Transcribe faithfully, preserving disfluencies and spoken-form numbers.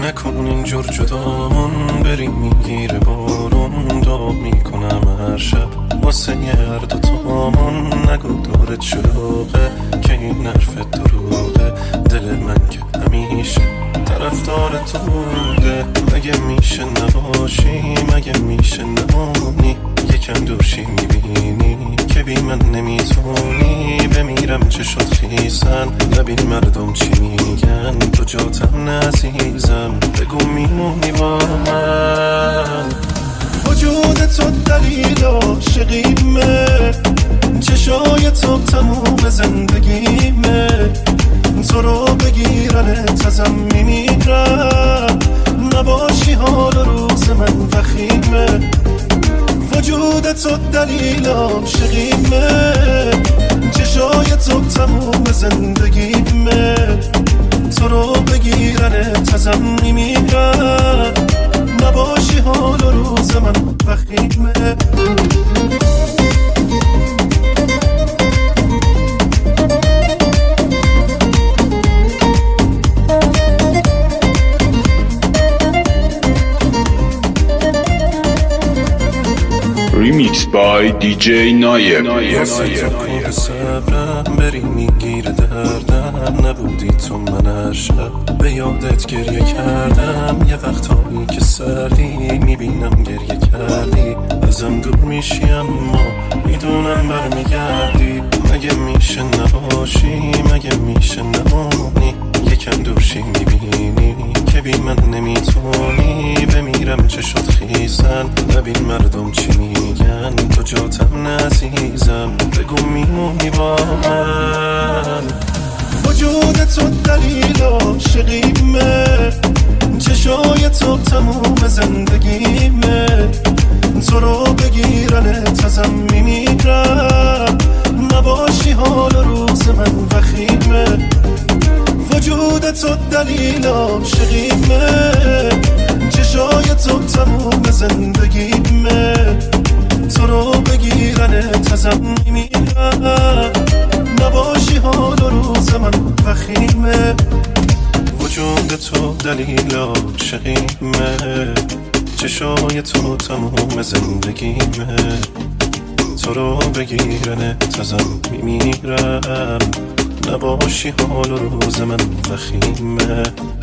نکن اینجور جدامون، بریم میگیره بارون. دعا میکنم هر شب واسه هر دوتامون. نگو دورت شلوغه که این حرف دروغه، دل من که همیشه طرفدار تو بوده. مگه میشه نباشی، مگه میشه نمونی، یکم دورشی میبینی که بی من نمیتونی. بمیرم چه شد خیسن، نبین مردم چی میگن، تو جاتم نزیزم، بگو میمونی با من. وجود تو دلیل عاشقیمه، چشای تو تموم زندگیمه. تو رو بگیرنت ازم میمیرم، نباشی حال روز من وخیمه. وجود تو دلیل عاشقیمه، چشای تو تموم زندگیمه. تو رو بگیرنت ازم میمیرم، نباشی حال روز من وخیمه. Remix by دی جی نایر. واسه تو کوه صبرم، بری میگیره دردم. نبودی تو من هر شب به یادت گریه کردم. یه وقتایی که سردی میبینم گریه کردی، ازم دور میشی اما میدونم برمیگردی. مگه میشه نباشی، مگه میشه نمونی، یکم دورشی میبینی که بی من نمیتونی. بمیرم چه شد خیسن، نبین مردم چی میگن، تو جاتم نزیزم، بگو میمونی با من. وجود تو دلیل عاشقیمه، چشای تو تموم زندگیمه. تو رو بگیرنت ازم میمیرم، نباشی حال روز من وخیمه. وجود تو دلیل عاشقیمه، چشای تو تموم زندگیمه. تو رو بگیرنت ازم میمیرم، نباشی حال روز من وخیمه. وجود تو دلیل عاشقیمه، چشای تو تموم زندگیمه. تو رو بگیرنت ازم میمیرم، نباشی حال روز من وخیمه.